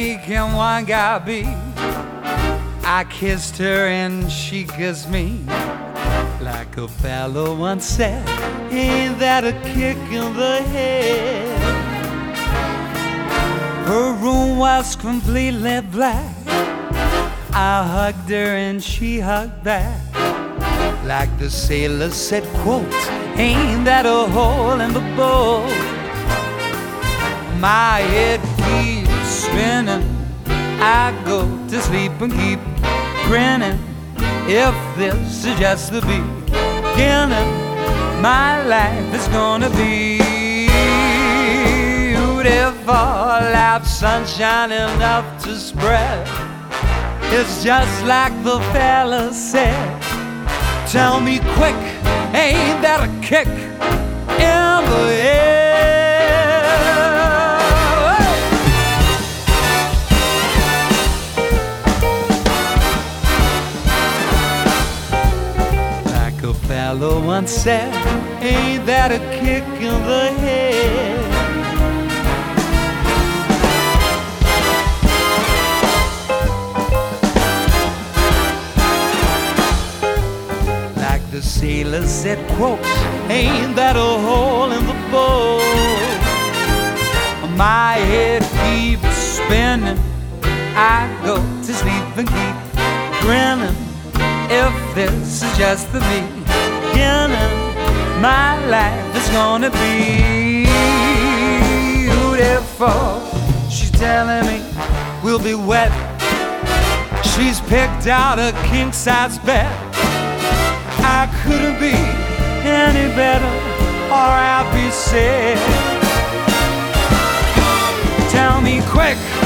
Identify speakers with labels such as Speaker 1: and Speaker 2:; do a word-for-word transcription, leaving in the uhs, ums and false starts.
Speaker 1: can one guy be? I kissed her and she kissed me. Like a fellow once said, ain't that a kick in the head? Her room was completely black. I hugged her and she hugged back. Like the sailor said, quote, ain't that a hole in the boat? My head keeps spinning. I go to sleep and keep grinning. If this is just the beginning, my life is gonna be beautiful. Have sunshine enough to spread. It's just like the fella said. Tell me quick, ain't that a kick in the head? Like a fellow once said, ain't that a kick in the head? The sailor said, quote, ain't that a hole in the boat? My head keeps spinning. I go to sleep and keep grinning. If this is just the beginning, my life is gonna be beautiful. She's telling me we'll be wet. She's picked out a king-size bed. I couldn't be any better, or I'll be sad. Tell me quick,